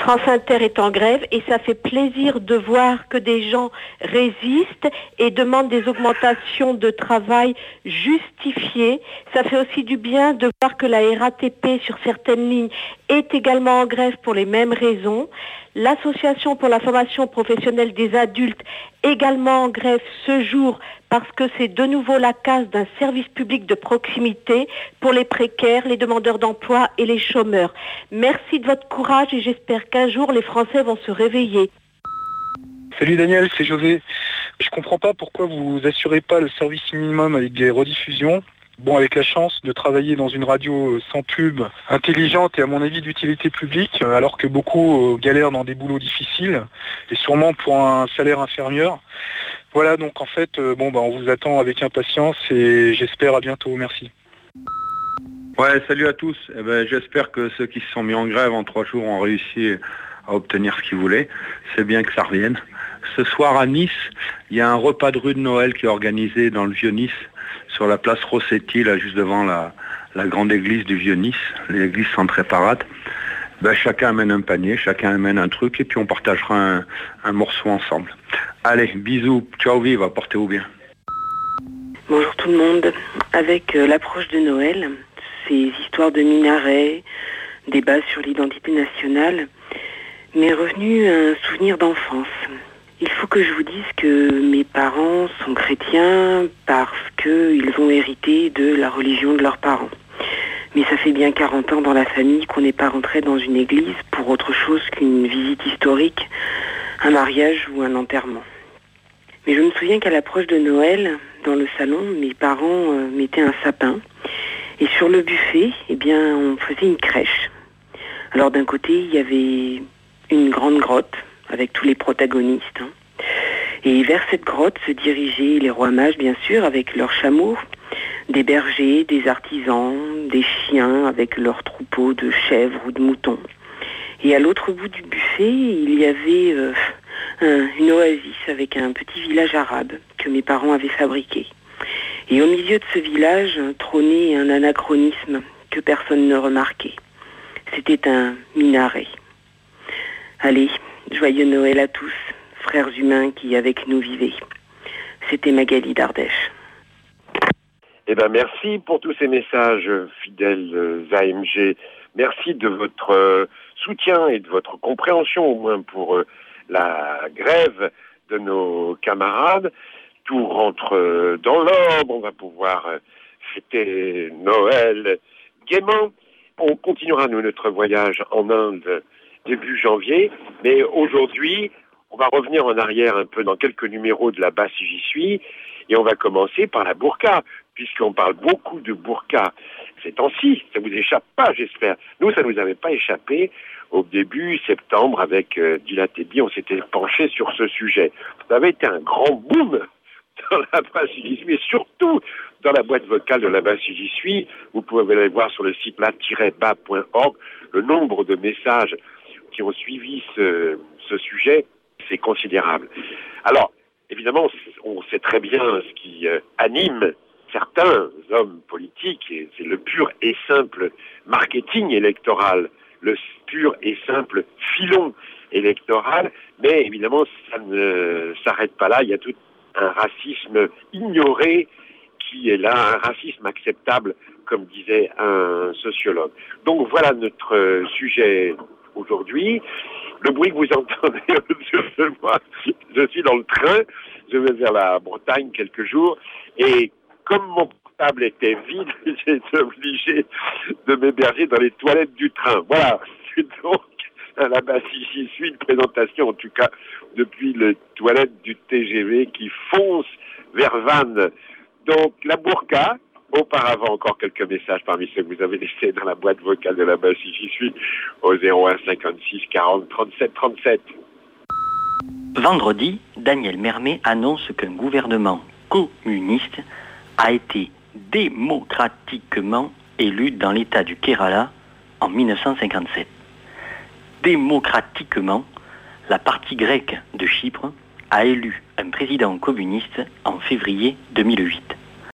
France Inter est en grève et ça fait plaisir de voir que des gens résistent et demandent des augmentations de travail justifiées. Ça fait aussi du bien de voir que la RATP sur certaines lignes est également en grève pour les mêmes raisons. L'Association pour la formation professionnelle des adultes également en grève ce jour parce que c'est de nouveau la casse d'un service public de proximité pour les précaires, les demandeurs d'emploi et les chômeurs. Merci de votre courage et j'espère qu'un jour les Français vont se réveiller. Salut Daniel, c'est José. Je comprends pas pourquoi vous assurez pas le service minimum avec des rediffusions. Bon, avec la chance de travailler dans une radio sans pub, intelligente et à mon avis d'utilité publique, alors que beaucoup galèrent dans des boulots difficiles et sûrement pour un salaire inférieur. Voilà, donc en fait, on vous attend avec impatience et j'espère à bientôt. Merci. Ouais, salut à tous. J'espère que ceux qui se sont mis en grève en 3 jours ont réussi à obtenir ce qu'ils voulaient. C'est bien que ça revienne. Ce soir à Nice, il y a un repas de rue de Noël qui est organisé dans le Vieux-Nice, sur la place Rossetti, là juste devant la grande église du Vieux-Nice, l'église Sainte-Réparate. Chacun amène un panier, chacun amène un truc et puis on partagera un morceau ensemble. Allez, bisous, ciao vive, portez-vous bien. Bonjour tout le monde. Avec l'approche de Noël, ces histoires de minarets, débats sur l'identité nationale, m'est revenu un souvenir d'enfance. Il faut que je vous dise que mes parents sont chrétiens parce qu'ils ont hérité de la religion de leurs parents. Mais ça fait bien 40 ans dans la famille qu'on n'est pas rentré dans une église pour autre chose qu'une visite historique, un mariage ou un enterrement. Mais je me souviens qu'à l'approche de Noël, dans le salon, mes parents mettaient un sapin. Et sur le buffet, on faisait une crèche. Alors d'un côté, il y avait une grande grotte avec tous les protagonistes. Et vers cette grotte se dirigeaient les rois mages, bien sûr, avec leurs chameaux, des bergers, des artisans, des chiens avec leurs troupeaux de chèvres ou de moutons. Et à l'autre bout du buffet, il y avait une oasis avec un petit village arabe que mes parents avaient fabriqué. Et au milieu de ce village trônait un anachronisme que personne ne remarquait. C'était un minaret. Allez, joyeux Noël à tous, frères humains qui avec nous vivaient. C'était Magali d'Ardèche. Merci pour tous ces messages, fidèles AMG. Merci de votre soutien et de votre compréhension, au moins pour la grève de nos camarades. Tout rentre dans l'ordre, on va pouvoir fêter Noël gaiement. On continuera notre voyage en Inde début janvier, mais aujourd'hui, on va revenir en arrière un peu dans quelques numéros de là-bas si j'y suis, et on va commencer par la burqa, puisqu'on parle beaucoup de burqa ces temps-ci. Ça vous échappe pas, j'espère. Nous, ça nous avait pas échappé. Au début septembre, avec Dila Tebi, on s'était penché sur ce sujet. Ça avait été un grand boom dans la base si j'y suis, et surtout dans la boîte vocale de la base si j'y suis. Vous pouvez aller voir sur le site la-ba.org le nombre de messages qui ont suivi ce sujet, c'est considérable. Alors, évidemment, on sait très bien ce qui anime certains hommes politiques, et c'est le pur et simple marketing électoral, le pur et simple filon électoral, mais évidemment, ça ne s'arrête pas là. Il y a tout un racisme ignoré qui est là, un racisme acceptable, comme disait un sociologue. Donc voilà notre sujet aujourd'hui. Le bruit que vous entendez autour de moi, je suis dans le train, je vais vers la Bretagne quelques jours, et comme mon portable était vide, j'ai été obligé de m'héberger dans les toilettes du train. Voilà, c'est donc là-bas si j'y suis, une présentation en tout cas depuis les toilettes du TGV qui fonce vers Vannes. Donc la burqa. Auparavant, encore quelques messages parmi ceux que vous avez laissés dans la boîte vocale de la base si j'y suis, au 01 56 40 37 37. Vendredi, Daniel Mermet annonce qu'un gouvernement communiste a été démocratiquement élu dans l'État du Kerala en 1957. Démocratiquement, la partie grecque de Chypre a élu un président communiste en février 2008.